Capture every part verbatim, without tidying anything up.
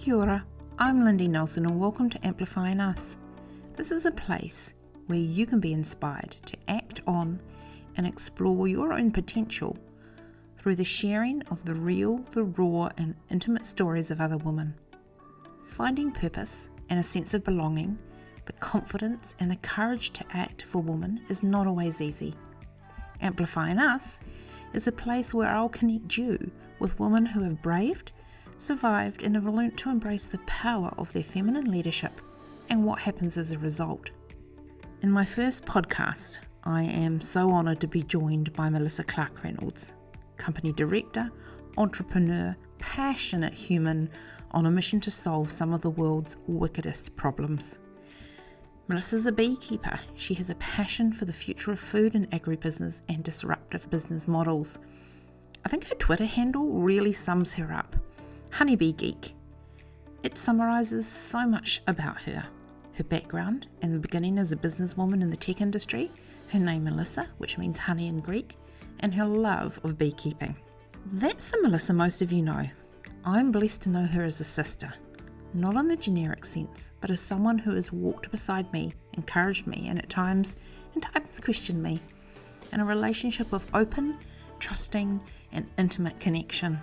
Kia ora, I'm Lindy Nelson and welcome to Amplifying Us. This is a place where you can be inspired to act on and explore your own potential through the sharing of the real, the raw and intimate stories of other women. Finding purpose and a sense of belonging, the confidence and the courage to act for women is not always easy. Amplifying Us is a place where I'll connect you with women who have braved, survived and have learnt to embrace the power of their feminine leadership and what happens as a result. In my first podcast, I am so honoured to be joined by Melissa Clark-Reynolds, company director, entrepreneur, passionate human on a mission to solve some of the world's wickedest problems. Melissa's a beekeeper. She has a passion for the future of food and agribusiness and disruptive business models. I think her Twitter handle really sums her up. Honeybee Geek. It summarises so much about her. Her background and the beginning as a businesswoman in the tech industry, her name Melissa, which means honey in Greek, and her love of beekeeping. That's the Melissa most of you know. I'm blessed to know her as a sister, not in the generic sense, but as someone who has walked beside me, encouraged me, and at times, and times questioned me, in a relationship of open, trusting, and intimate connection.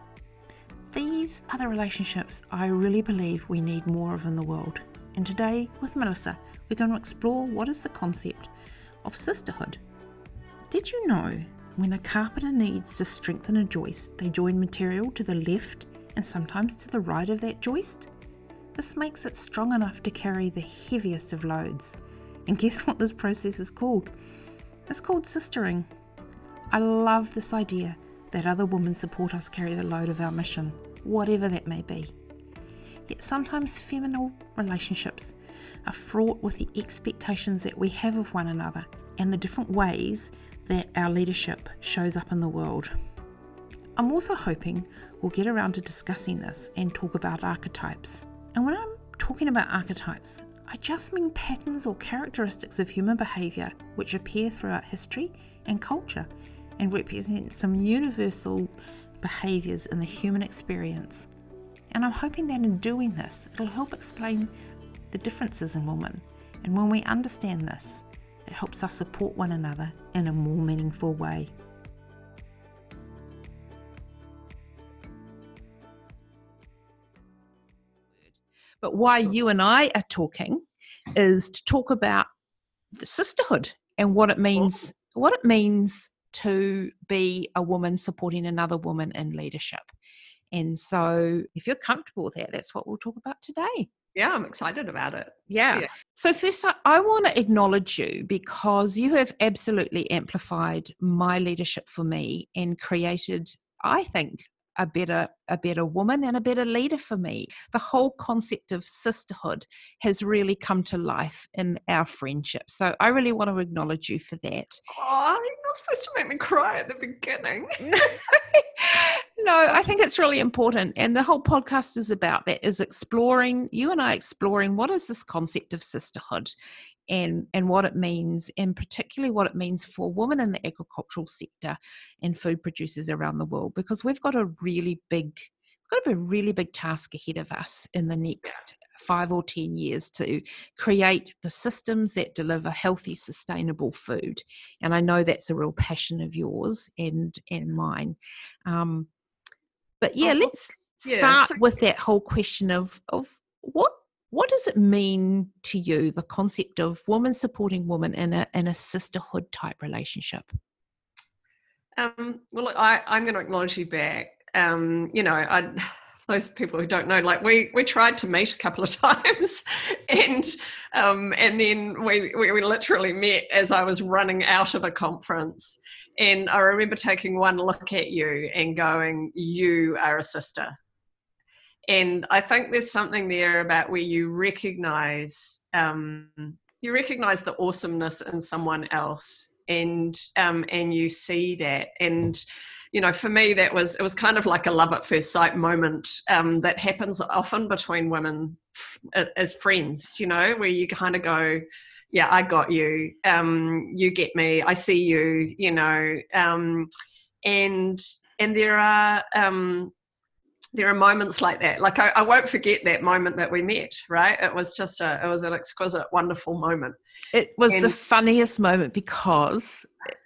These are the relationships I really believe we need more of in the world. And today, with Melissa, we're going to explore what is the concept of sisterhood. Did you know when a carpenter needs to strengthen a joist, they join material to the left and sometimes to the right of that joist? This makes it strong enough to carry the heaviest of loads. And guess what this process is called? It's called sistering. I love this idea that other women support us carry the load of our mission, whatever that may be. Yet sometimes feminine relationships are fraught with the expectations that we have of one another and the different ways that our leadership shows up in the world. I'm also hoping we'll get around to discussing this and talk about archetypes. And when I'm talking about archetypes, I just mean patterns or characteristics of human behaviour which appear throughout history and culture and represent some universal behaviours in the human experience. And I'm hoping that in doing this, it'll help explain the differences in women. And when we understand this, it helps us support one another in a more meaningful way. But why you and I are talking is to talk about the sisterhood and what it means, what it means to be a woman supporting another woman in leadership. And so if you're comfortable with that, that's what we'll talk about today. Yeah, I'm excited about it. Yeah. yeah. So first, I, I want to acknowledge you because you have absolutely amplified my leadership for me and created, I think, a better a better woman and a better leader for me. The whole concept of sisterhood has really come to life in our friendship. So I really want to acknowledge you for that. Oh, you're not supposed to make me cry at the beginning. No, I think it's really important. And the whole podcast is about that, is exploring, you and I exploring what is this concept of sisterhood and, and what it means, and particularly what it means for women in the agricultural sector and food producers around the world, because we've got a really big, we've got a really big task ahead of us in the next five or ten years to create the systems that deliver healthy, sustainable food. And I know that's a real passion of yours and, and mine. Um, But yeah, let's start yeah. with that whole question of, of what what does it mean to you, the concept of women supporting women in a in a sisterhood type relationship? Um, well, look, I, I'm going to acknowledge you back. Um, you know, I, those people who don't know, like we we tried to meet a couple of times, and um, and then we, we we literally met as I was running out of a conference. And I remember taking one look at you and going, you are a sister. And I think there's something there about where you recognize, um, you recognize the awesomeness in someone else, and um, and you see that. And, you know, for me, that was, it was kind of like a love at first sight moment um, that happens often between women f- as friends, you know, where you kind of go, yeah, I got you, um, you get me, I see you, you know, um, and and there are, um, there are moments like that. Like I, I won't forget that moment that we met, right? It was just a, it was an exquisite, wonderful moment. It was And the funniest moment because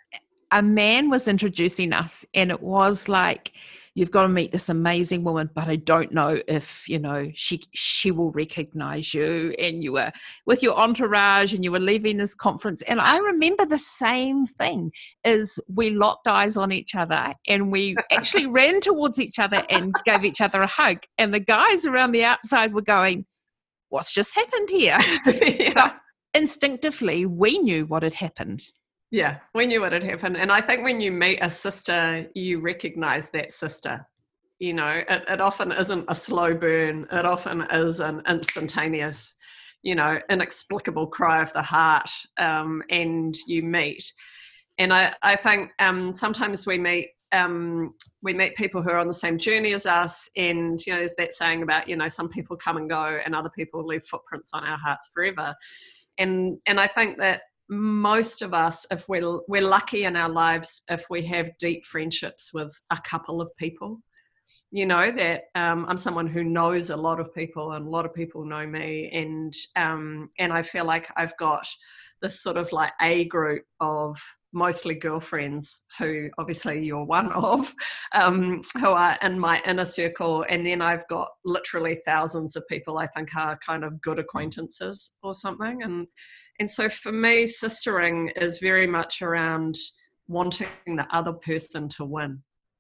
a man was introducing us, and it was like, you've got to meet this amazing woman, but I don't know if, you know, she she will recognize you. And you were with your entourage and you were leaving this conference. And I remember the same thing is we locked eyes on each other and we actually ran towards each other and gave each other a hug. And the guys around the outside were going, what's just happened here? yeah. But instinctively, we knew what had happened. Yeah, we knew what had happened. And I think when you meet a sister, you recognize that sister. You know, it, it often isn't a slow burn. It often is an instantaneous, you know, inexplicable cry of the heart, um, and you meet. And I, I think um, sometimes we meet um, we meet people who are on the same journey as us. And, you know, there's that saying about, you know, some people come and go and other people leave footprints on our hearts forever. And and I think that most of us, if we're we're lucky in our lives, if we have deep friendships with a couple of people, you know, that um, I'm someone who knows a lot of people and a lot of people know me, and um, and I feel like I've got this sort of like A group of mostly girlfriends who obviously you're one of, um, who are in my inner circle, and then I've got literally thousands of people I think are kind of good acquaintances or something. And And so for me, sistering is very much around wanting the other person to win.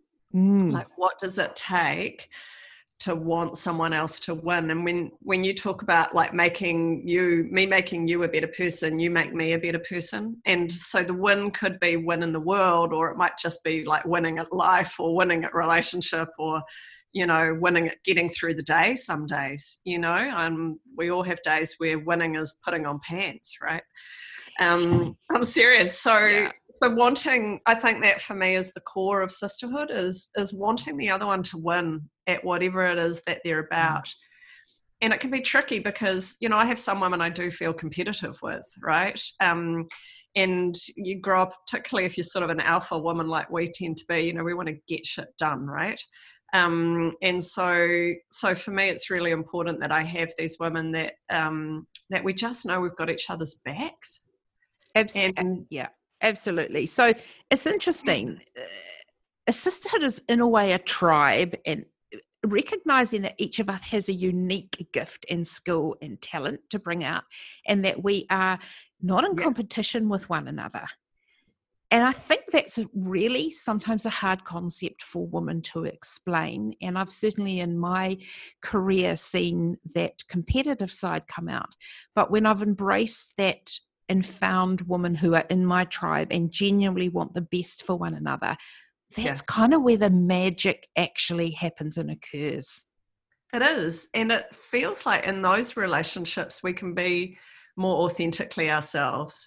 Mm. Like, what does it take to want someone else to win? And when, when you talk about like making you, me making you a better person, you make me a better person. And so the win could be win in the world, or it might just be like winning at life or winning at relationship, or, you know, winning at getting through the day some days, you know. Um, we all have days where winning is putting on pants, right? Um, I'm serious. So yeah. so wanting, I think that for me is the core of sisterhood, is is wanting the other one to win at whatever it is that they're about. Mm. And it can be tricky because, you know, I have some women I do feel competitive with, right? Um, and you grow up, particularly if you're sort of an alpha woman like we tend to be, you know, we want to get shit done, right? Um, and so, so for me, it's really important that I have these women that um, that we just know we've got each other's backs. Abs- and, yeah, absolutely. So it's interesting. A sisterhood is in a way a tribe, and recognizing that each of us has a unique gift and skill and talent to bring out, and that we are not in yeah. competition with one another. And I think that's really sometimes a hard concept for women to explain. And I've certainly in my career seen that competitive side come out. But when I've embraced that and found women who are in my tribe and genuinely want the best for one another, that's yeah. kind of where the magic actually happens and occurs. It is. And it feels like in those relationships, we can be more authentically ourselves.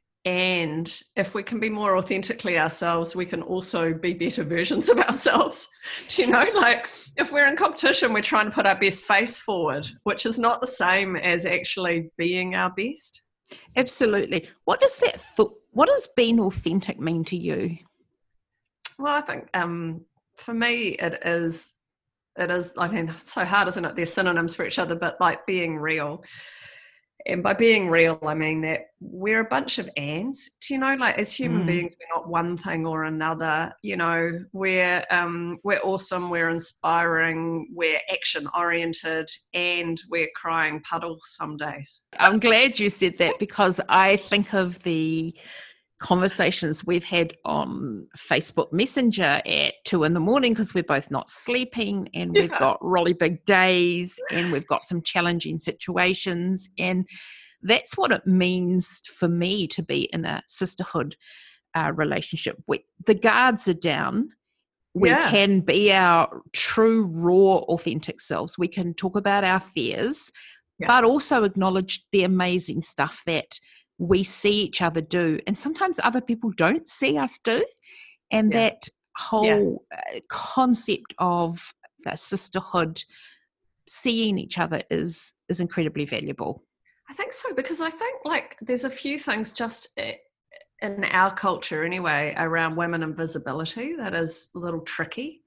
And if we can be more authentically ourselves, we can also be better versions of ourselves. Do you know, like if we're in competition, we're trying to put our best face forward, which is not the same as actually being our best. Absolutely. What does that th- what does being authentic mean to you? Well, I think um, for me, it is, it is, I mean, it's so hard, isn't it? There's synonyms for each other, but like being real. And by being real, I mean that we're a bunch of ants. Do you know, like as human mm. beings, we're not one thing or another. You know, we're um, we're awesome, we're inspiring, we're action oriented, and we're crying puddles some days. I'm glad you said that, because I think of the conversations we've had on Facebook Messenger at two in the morning because we're both not sleeping, and yeah. we've got really big days and we've got some challenging situations. And that's what it means for me to be in a sisterhood uh, relationship where the guards are down. We yeah. can be our true, raw, authentic selves. We can talk about our fears, yeah. but also acknowledge the amazing stuff that we see each other do, and sometimes other people don't see us do. And yeah. that whole yeah. concept of the sisterhood, seeing each other, is is incredibly valuable. I think so, because I think like there's a few things just in our culture anyway around women and visibility that is a little tricky.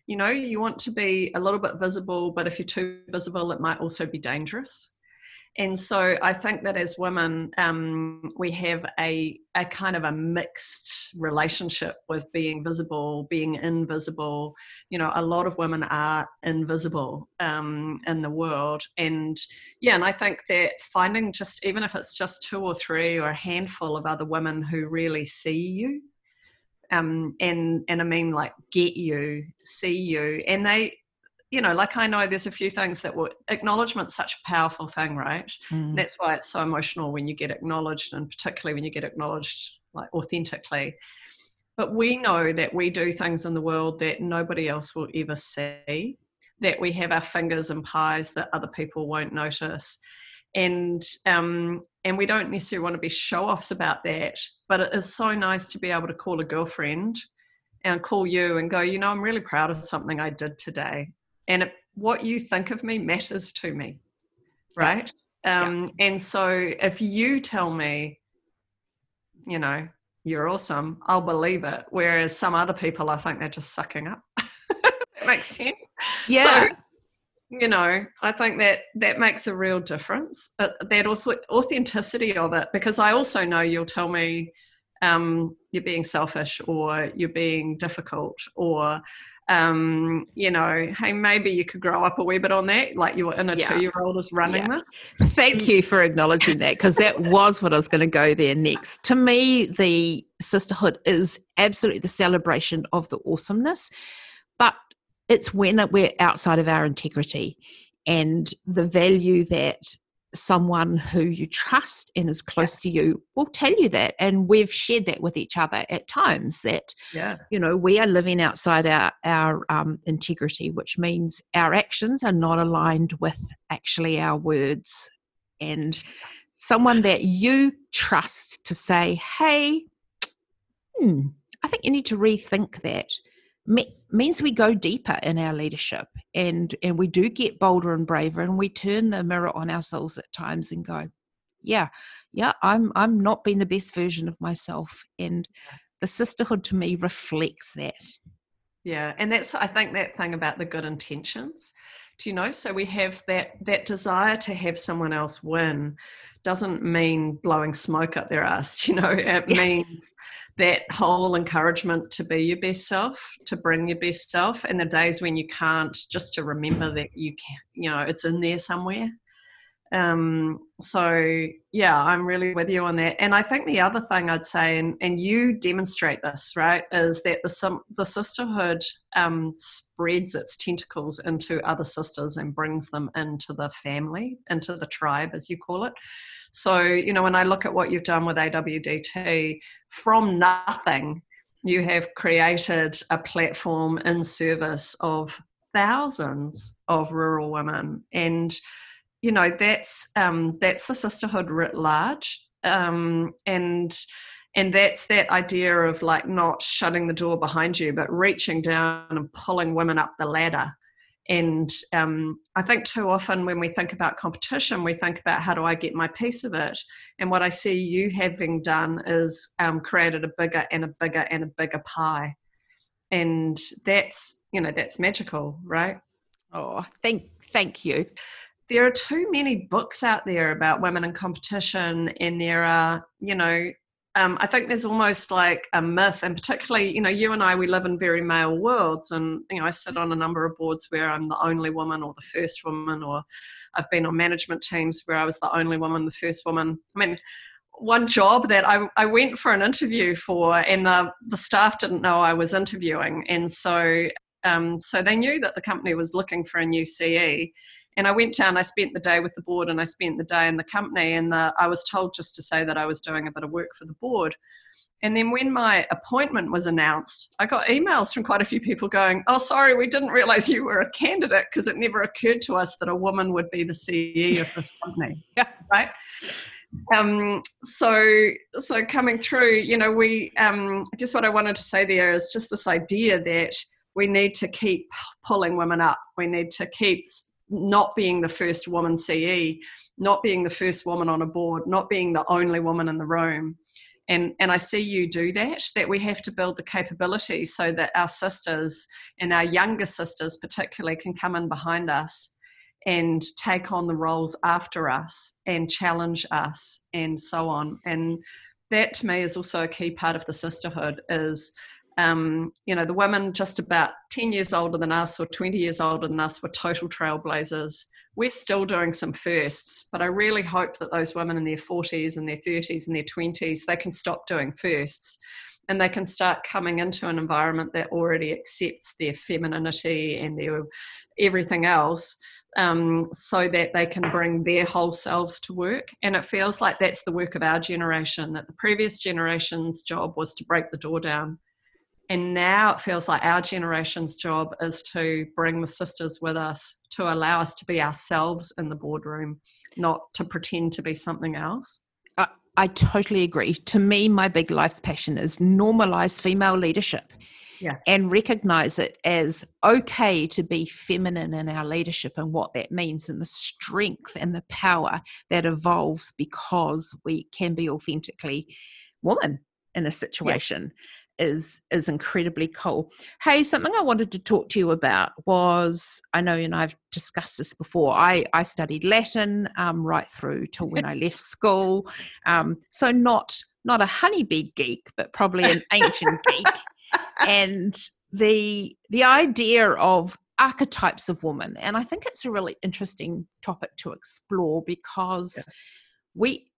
you know, you want to be a little bit visible, but if you're too visible, it might also be dangerous. And so I think that as women, um, we have a, a kind of a mixed relationship with being visible, being invisible. You know, a lot of women are invisible um, in the world. And yeah, and I think that finding just, even if it's just two or three or a handful of other women who really see you, um, and, and I mean like get you, see you, and they, you know, like I know there's a few things that will, acknowledgement's such a powerful thing, right? Mm. That's why it's so emotional when you get acknowledged, and particularly when you get acknowledged like authentically. But we know that we do things in the world that nobody else will ever see, that we have our fingers in pies that other people won't notice. And um, and we don't necessarily want to be show-offs about that, but it is so nice to be able to call a girlfriend and call you and go, you know, I'm really proud of something I did today. And it, what you think of me matters to me, right? Yeah. Um, yeah. And so if you tell me, you know, you're awesome, I'll believe it. Whereas some other people, I think they're just sucking up. That makes sense. Yeah. So, you know, I think that that makes a real difference, uh, that authenticity of it, because I also know you'll tell me um, you're being selfish or you're being difficult or, um, you know, hey, maybe you could grow up a wee bit on that, like your inner yeah. two-year-old is running yeah. this. Thank you for acknowledging that, because that was what I was going to go there next. To me, the sisterhood is absolutely the celebration of the awesomeness, but it's when we're outside of our integrity and the value that someone who you trust and is close yeah. to you will tell you that. And we've shared that with each other at times that, yeah. you know, we are living outside our, our um, integrity, which means our actions are not aligned with actually our words. And someone that you trust to say, hey, hmm, I think you need to rethink that, me- means we go deeper in our leadership and, and we do get bolder and braver, and we turn the mirror on ourselves at times and go, yeah, yeah, I'm I'm not being the best version of myself. And the sisterhood to me reflects that. Yeah, and that's, I think, that thing about the good intentions. Do you know? So we have that that desire to have someone else win doesn't mean blowing smoke up their ass. You know, it yeah. means that whole encouragement to be your best self, to bring your best self, and the days when you can't, just to remember that you can, you know, it's in there somewhere. Um, so yeah, I'm really with you on that. And I think the other thing I'd say, and, and you demonstrate this, right, is that the, the sisterhood um, spreads its tentacles into other sisters and brings them into the family, into the tribe, as you call it. So, you know, when I look at what you've done with A W D T, from nothing, you have created a platform in service of thousands of rural women. And you know, that's um, that's the sisterhood writ large, um, and and that's that idea of like not shutting the door behind you, but reaching down and pulling women up the ladder. And um, I think too often when we think about competition, we think about how do I get my piece of it. And what I see you having done is um, created a bigger and a bigger and a bigger pie, and that's, you know, that's magical, right? Oh, thank thank you. There are too many books out there about women in competition, and there are, you know, um, I think there's almost like a myth, and particularly, you know, you and I, we live in very male worlds, and, you know, I sit on a number of boards where I'm the only woman or the first woman, or I've been on management teams where I was the only woman, the first woman. I mean, one job that I, I went for an interview for, and the, the staff didn't know I was interviewing, and so um, so they knew that the company was looking for a new C E. And I went down, I spent the day with the board, and I spent the day in the company, and the, I was told just to say that I was doing a bit of work for the board. And then when my appointment was announced, I got emails from quite a few people going, oh, sorry, we didn't realize you were a candidate, because it never occurred to us that a woman would be the C E of this company. Yeah. Right? Um, so, so coming through, you know, we, um, I guess what I wanted to say there is just this idea that we need to keep pulling women up. We need to keep not being the first woman C E, not being the first woman on a board, not being the only woman in the room. And, and I see you do that, that we have to build the capability so that our sisters and our younger sisters particularly can come in behind us and take on the roles after us and challenge us and so on. And that to me is also a key part of the sisterhood is, um, you know, the women just about ten years older than us or twenty years older than us were total trailblazers. We're still doing some firsts, but I really hope that those women in their forties and their thirties and their twenties, they can stop doing firsts and they can start coming into an environment that already accepts their femininity and their everything else, um, so that they can bring their whole selves to work. And it feels like that's the work of our generation, that the previous generation's job was to break the door down. And now it feels like our generation's job is to bring the sisters with us, to allow us to be ourselves in the boardroom, not to pretend to be something else. I, I totally agree. To me, my big life's passion is normalize female leadership. Yeah. And recognize it as okay to be feminine in our leadership and what that means and the strength and the power that evolves because we can be authentically woman in a situation. Yeah. is is incredibly cool. Hey, something I wanted to talk to you about was, I know you and I've discussed this before, I, I studied Latin um, right through to when I left school. Um, so not not a honeybee geek, but probably an ancient geek. And the the idea of archetypes of women, and I think it's a really interesting topic to explore because yeah. we,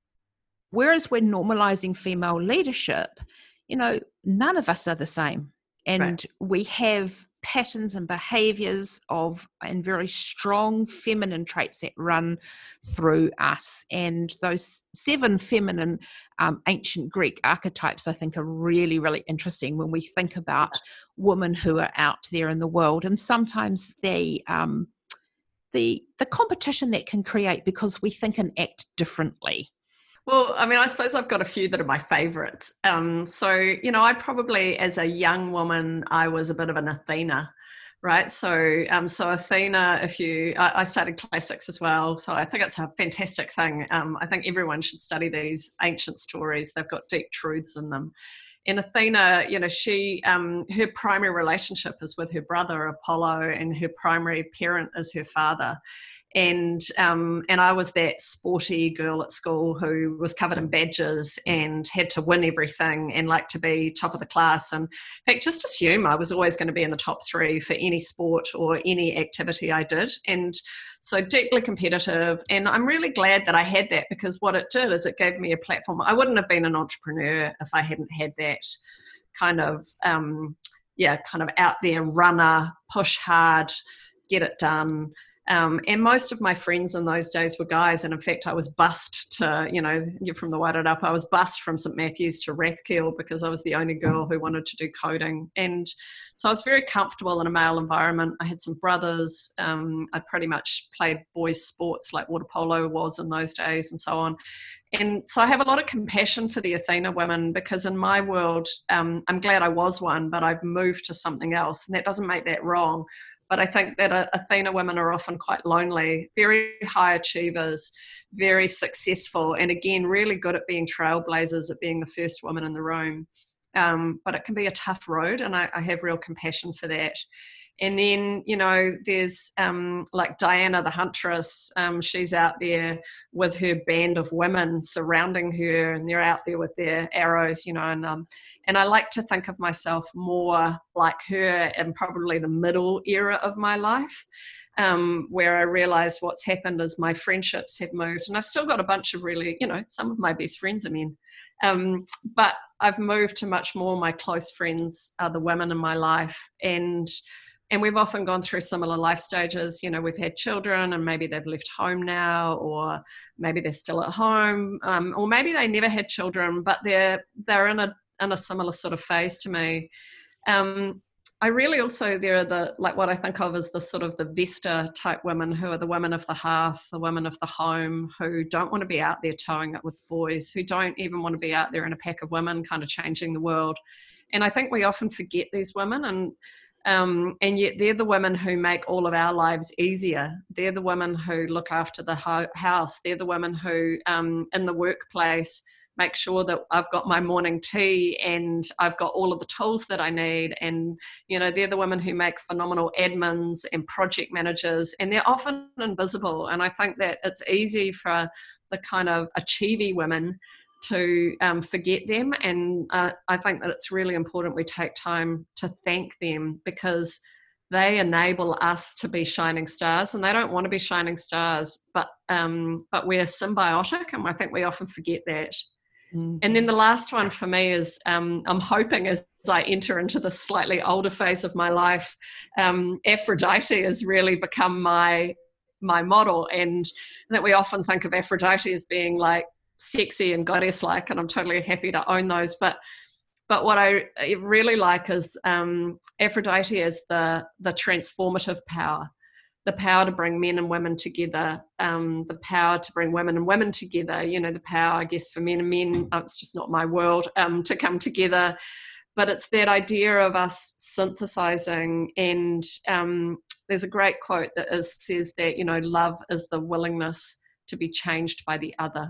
whereas we're normalizing female leadership, you know, none of us are the same. And right. we have patterns and behaviors of, and very strong feminine traits that run through us. And those seven feminine um, ancient Greek archetypes, I think, are really, really interesting when we think about women who are out there in the world. And sometimes they, um, the, the competition that can create because we think and act differently. Well, I mean, I suppose I've got a few that are my favourites. Um, so, you know, I probably, as a young woman, I was a bit of an Athena, right? So, um, so Athena, if you, I, I studied classics as well, so I think it's a fantastic thing. Um, I think everyone should study these ancient stories. They've got deep truths in them. And Athena, you know, she, um, her primary relationship is with her brother Apollo, and her primary parent is her father. And um, and I was that sporty girl at school who was covered in badges and had to win everything and like to be top of the class. And in fact, just assume I was always going to be in the top three for any sport or any activity I did. And so deeply competitive. And I'm really glad that I had that, because what it did is it gave me a platform. I wouldn't have been an entrepreneur if I hadn't had that kind of, um, yeah, kind of out there runner, push hard, get it done. Um, and most of my friends in those days were guys. And in fact, I was bussed to, you know, you're from the Wairarapa, I was bussed from St Matthews to Rathkeel because I was the only girl who wanted to do coding. And so I was very comfortable in a male environment. I had some brothers. Um, I pretty much played boys' sports like water polo was in those days and so on. And so I have a lot of compassion for the Athena women, because in my world, um, I'm glad I was one, but I've moved to something else. And that doesn't make that wrong. But I think that uh, Athena women are often quite lonely, very high achievers, very successful, and again, really good at being trailblazers, at being the first woman in the room. Um, but it can be a tough road, and I, I have real compassion for that. And then, you know, there's um, like Diana the Huntress. Um, she's out there with her band of women surrounding her, and they're out there with their arrows, you know. And um, and I like to think of myself more like her in probably the middle era of my life, um, where I realised what's happened is my friendships have moved, and I've still got a bunch of really, you know, some of my best friends are men. Um, but I've moved to much more my close friends are the women in my life, and And we've often gone through similar life stages. You know, we've had children and maybe they've left home now, or maybe they're still at home, um, or maybe they never had children, but they're they're in a in a similar sort of phase to me. Um, I really also, there are the, like what I think of as the sort of the Vesta type women, who are the women of the hearth, the women of the home, who don't want to be out there towing it with the boys, who don't even want to be out there in a pack of women kind of changing the world. And I think we often forget these women, and Um, and yet they're the women who make all of our lives easier. They're the women who look after the ho- house. They're the women who, um, in the workplace, make sure that I've got my morning tea and I've got all of the tools that I need. And, you know, they're the women who make phenomenal admins and project managers, and they're often invisible. And I think that it's easy for the kind of achievey women to um, forget them. And uh, I think that it's really important we take time to thank them, because they enable us to be shining stars, and they don't want to be shining stars, but um, but we're symbiotic, and I think we often forget that. Mm-hmm. And then the last one for me is um, I'm hoping as I enter into the slightly older phase of my life, um, Aphrodite has really become my my model, and that we often think of Aphrodite as being like sexy and goddess-like, and I'm totally happy to own those. But But what I really like is um, Aphrodite is the the transformative power, the power to bring men and women together, um, the power to bring women and women together, you know, the power, I guess, for men and men, oh, it's just not my world, um, to come together. But it's that idea of us synthesizing. And um, there's a great quote that is, says that, you know, love is the willingness to be changed by the other.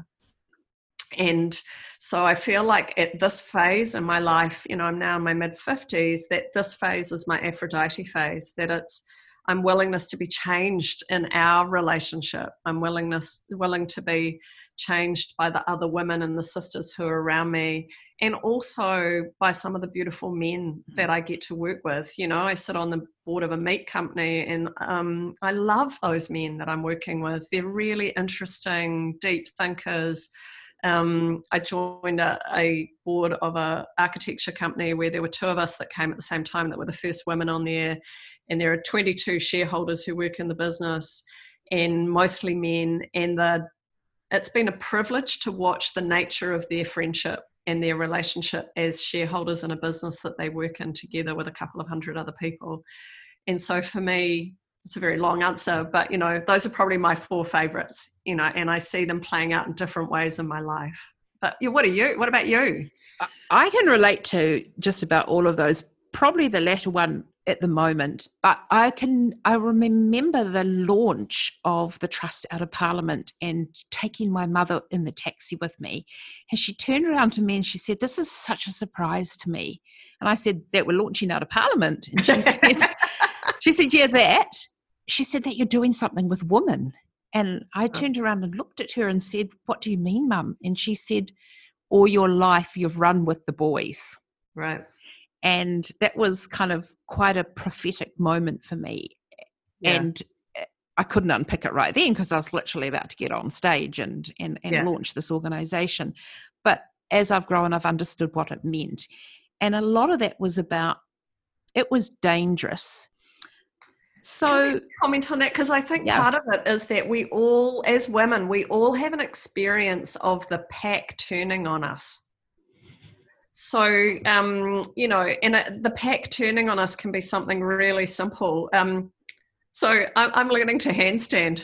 And so I feel like at this phase in my life, you know, I'm now in my mid fifties, that this phase is my Aphrodite phase, that it's, I'm willingness to be changed in our relationship. I'm willingness, willing to be changed by the other women and the sisters who are around me, and also by some of the beautiful men that I get to work with. You know, I sit on the board of a meat company, and um, I love those men that I'm working with. They're really interesting, deep thinkers. Um, I joined a, a board of a architecture company where there were two of us that came at the same time that were the first women on there. And there are twenty-two shareholders who work in the business, and mostly men. And the, it's been a privilege to watch the nature of their friendship and their relationship as shareholders in a business that they work in together with a couple of hundred other people. And so for me, it's a very long answer, but, you know, those are probably my four favorites, you know, and I see them playing out in different ways in my life. But what are you? What about you? I can relate to just about all of those, probably the latter one at the moment, but I can, I remember the launch of the Trust out of Parliament and taking my mother in the taxi with me. And she turned around to me and she said, "This is such a surprise to me." And I said, "That we're launching out of Parliament?" And she said, she said, "Yeah, that." She said that you're doing something with women. And I turned around and looked at her and said, "What do you mean, Mum?" And she said, "All your life you've run with the boys." Right. And that was kind of quite a prophetic moment for me. Yeah. And I couldn't unpick it right then because I was literally about to get on stage and, and, and yeah. launch this organization. But as I've grown, I've understood what it meant. And a lot of that was about, it was dangerous. So Can I comment on that? Because I think yeah. part of it is that we all, as women, we all have an experience of the pack turning on us. So, um, you know, and it, the pack turning on us can be something really simple. Um, so I, I'm learning to handstand.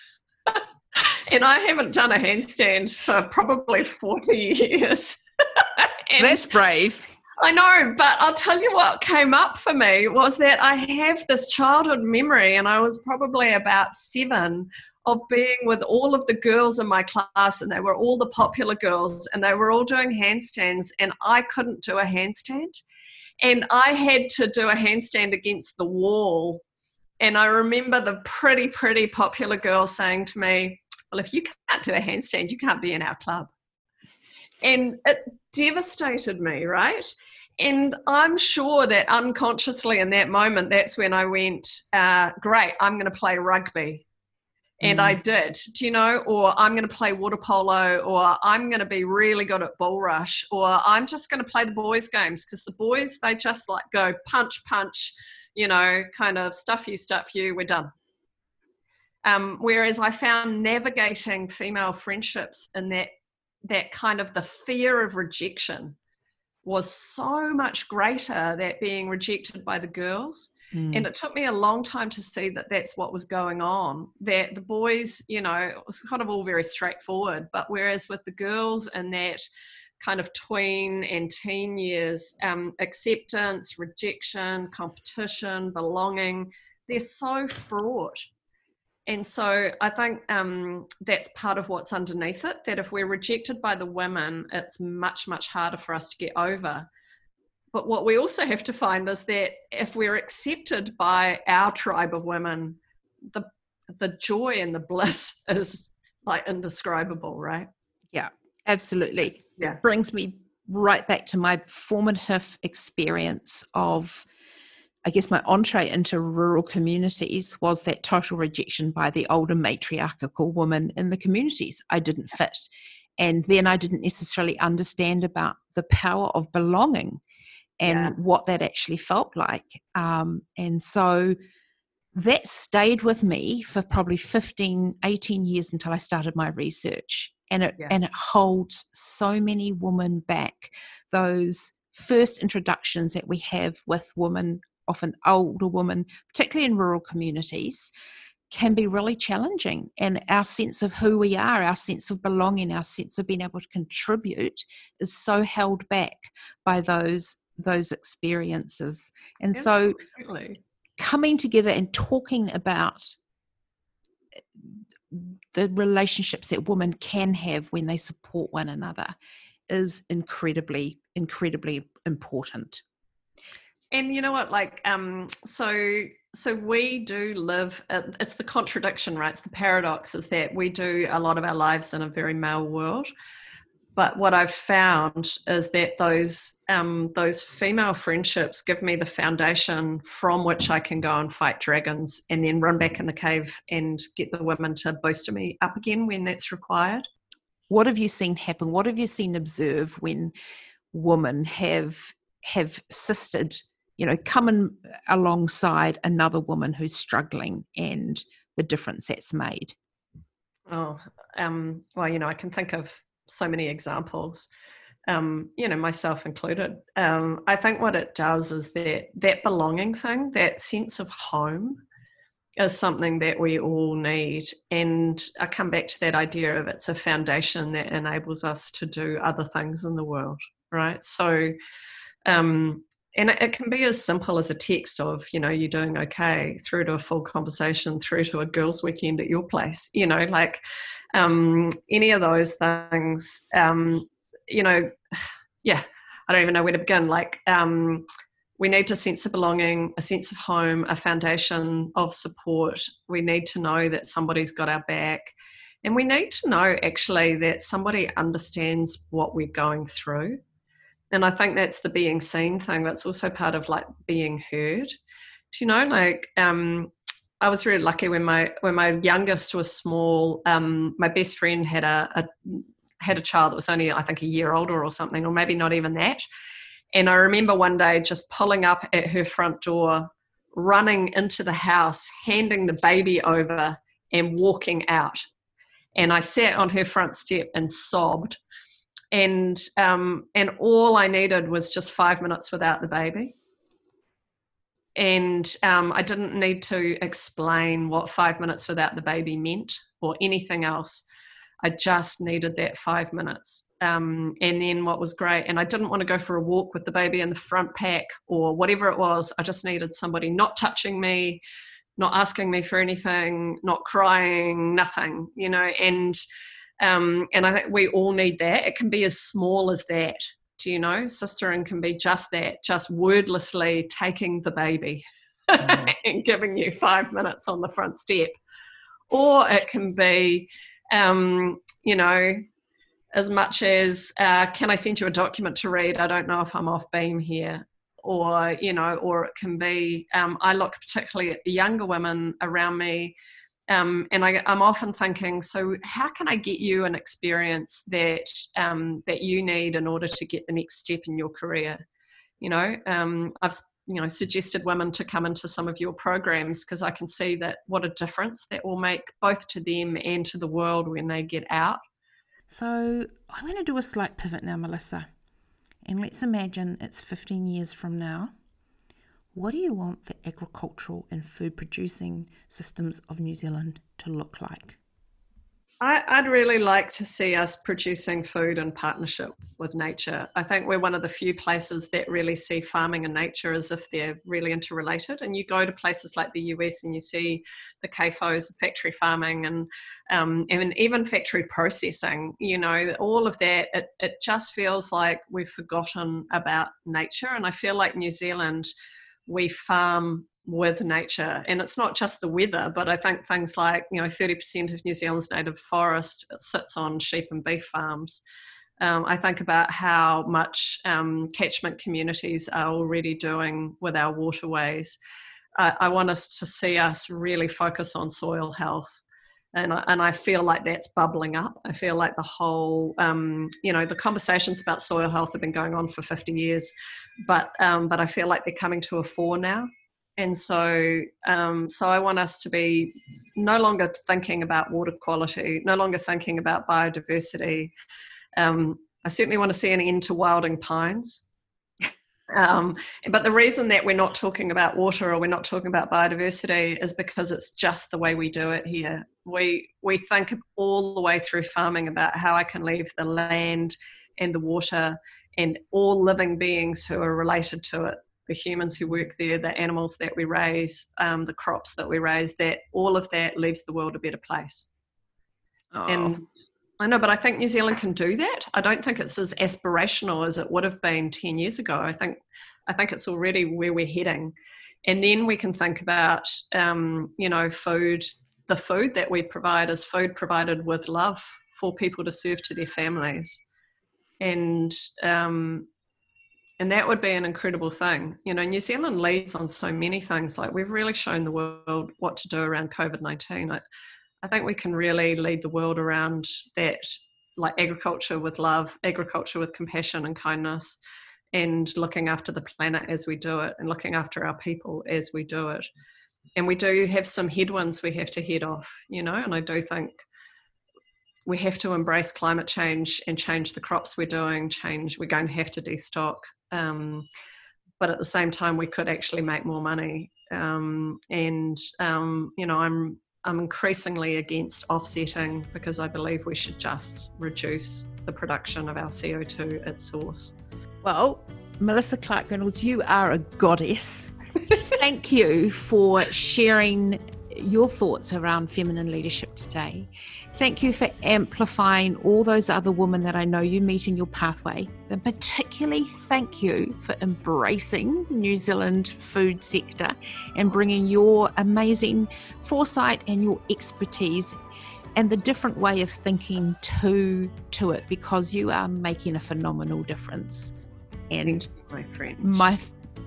And I haven't done a handstand for probably forty years. That's brave. I know, but I'll tell you what came up for me was that I have this childhood memory, and I was probably about seven, of being with all of the girls in my class, and they were all the popular girls, and they were all doing handstands, and I couldn't do a handstand. And I had to do a handstand against the wall. And I remember the pretty, pretty popular girl saying to me, "Well, if you can't do a handstand, you can't be in our club." And it devastated me, right? And I'm sure that unconsciously in that moment, that's when I went, uh, great, I'm going to play rugby. And mm. I did, do you know, or I'm going to play water polo, or I'm going to be really good at bull rush, or I'm just going to play the boys' games, because the boys, they just like go punch, punch, you know, kind of stuff you, stuff you, we're done. Um, whereas I found navigating female friendships in that that kind of the fear of rejection was so much greater, that being rejected by the girls. Mm. And it took me a long time to see that that's what was going on, that the boys, you know, it was kind of all very straightforward, but whereas with the girls in that kind of tween and teen years, um, acceptance, rejection, competition, belonging, they're so fraught. And so I think um, that's part of what's underneath it, that if we're rejected by the women, it's much, much harder for us to get over. But what we also have to find is that if we're accepted by our tribe of women, the the joy and the bliss is like indescribable, right? Yeah, absolutely. Yeah. It brings me right back to my formative experience of, I guess, my entree into rural communities was that total rejection by the older matriarchal women in the communities. I didn't fit. And then I didn't necessarily understand about the power of belonging and Yeah. what that actually felt like. Um, and so that stayed with me for probably fifteen, eighteen years until I started my research. And it, Yeah. and it holds so many women back. Those first introductions that we have with women, often older women, particularly in rural communities, can be really challenging. And our sense of who we are, our sense of belonging, our sense of being able to contribute is so held back by those those experiences. And so Absolutely. coming together and talking about the relationships that women can have when they support one another is incredibly, incredibly important. And you know what, like, um, so so we do live, uh, it's the contradiction, right? It's the paradox, is that we do a lot of our lives in a very male world. But what I've found is that those um, those female friendships give me the foundation from which I can go and fight dragons and then run back in the cave and get the women to boost me up again when that's required. What have you seen happen? What have you seen observe when women have have assisted, you know, coming alongside another woman who's struggling, and the difference that's made? Oh, um, well, you know, I can think of so many examples, um, you know, myself included. Um, I think what it does is that that belonging thing, that sense of home, is something that we all need. And I come back to that idea of it's a foundation that enables us to do other things in the world, right? So, um, and it, it can be as simple as a text of, you know, you're doing okay, through to a full conversation, through to a girls' weekend at your place, you know, like um, any of those things, um, you know, yeah, I don't even know where to begin. Like, um, we need a sense of belonging, a sense of home, a foundation of support. We need to know that somebody's got our back. And we need to know actually that somebody understands what we're going through. And I think that's the being seen thing. That's also part of like being heard. Do you know, like, um, I was really lucky when my when my youngest was small. Um, my best friend had a, a had a child that was only, I think, a year older or something, or maybe not even that. And I remember one day just pulling up at her front door, running into the house, handing the baby over and walking out. And I sat on her front step and sobbed. And um, and all I needed was just five minutes without the baby. And um, I didn't need to explain what five minutes without the baby meant or anything else. I just needed that five minutes. Um, and then what was great, and I didn't want to go for a walk with the baby in the front pack or whatever it was. I just needed somebody not touching me, not asking me for anything, not crying, nothing, you know. And um, and I think we all need that. It can be as small as that. Do you know? Sistering can be just that, just wordlessly taking the baby mm. and giving you five minutes on the front step. Or it can be, um, you know, as much as, uh, can I send you a document to read? I don't know if I'm off beam here. Or, you know, or it can be, um, I look particularly at the younger women around me, um, and I, I'm often thinking, so how can I get you an experience that um, that you need in order to get the next step in your career? You know, um, I've you know suggested women to come into some of your programs because I can see that what a difference that will make both to them and to the world when they get out. So I'm going to do a slight pivot now, Melissa. And let's imagine it's fifteen years from now. What do you want the agricultural and food producing systems of New Zealand to look like? I, I'd really like to see us producing food in partnership with nature. I think we're one of the few places that really see farming and nature as if they're really interrelated. And you go to places like the U S and you see the C A F Os, factory farming, and um, and even factory processing. You know, all of that. It it just feels like we've forgotten about nature. And I feel like New Zealand, we farm with nature, and it's not just the weather, but I think things like, you know, thirty percent of New Zealand's native forest sits on sheep and beef farms. Um, I think about how much um, catchment communities are already doing with our waterways. Uh, I want us to see us really focus on soil health. And I, and I feel like that's bubbling up. I feel like the whole, um, you know, the conversations about soil health have been going on for fifty years, but um, but I feel like they're coming to a fore now. And so, um, so I want us to be no longer thinking about water quality, no longer thinking about biodiversity. Um, I certainly want to see an end to wilding pines. Um, but the reason that we're not talking about water or we're not talking about biodiversity is because it's just the way we do it here. We we think all the way through farming about how I can leave the land and the water and all living beings who are related to it, the humans who work there, the animals that we raise, um, the crops that we raise, that all of that leaves the world a better place. Oh. And I know, but I think New Zealand can do that. I don't think it's as aspirational as it would have been ten years ago. I think I think it's already where we're heading. And then we can think about, um, you know, food. The food that we provide is food provided with love for people to serve to their families. And um, and that would be an incredible thing. You know, New Zealand leads on so many things. Like, we've really shown the world what to do around COVID nineteen. I, I think we can really lead the world around that, like agriculture with love, agriculture with compassion and kindness, and looking after the planet as we do it, and looking after our people as we do it. And we do have some headwinds we have to head off, you know, and I do think we have to embrace climate change and change the crops we're doing, change, we're going to have to destock. Um, but at the same time, we could actually make more money. Um, and, um, you know, I'm, I'm increasingly against offsetting, because I believe we should just reduce the production of our C O two at source. Well, Melissa Clarke-Reynolds, you are a goddess. Thank you for sharing your thoughts around feminine leadership today. Thank you for amplifying all those other women that I know you meet in your pathway. And particularly thank you for embracing the New Zealand food sector and bringing your amazing foresight and your expertise and the different way of thinking to, to it, because you are making a phenomenal difference. And my friend, my,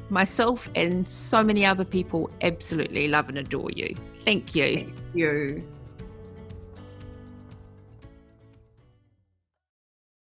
myself and so many other people absolutely love and adore you. Thank you. Thank you.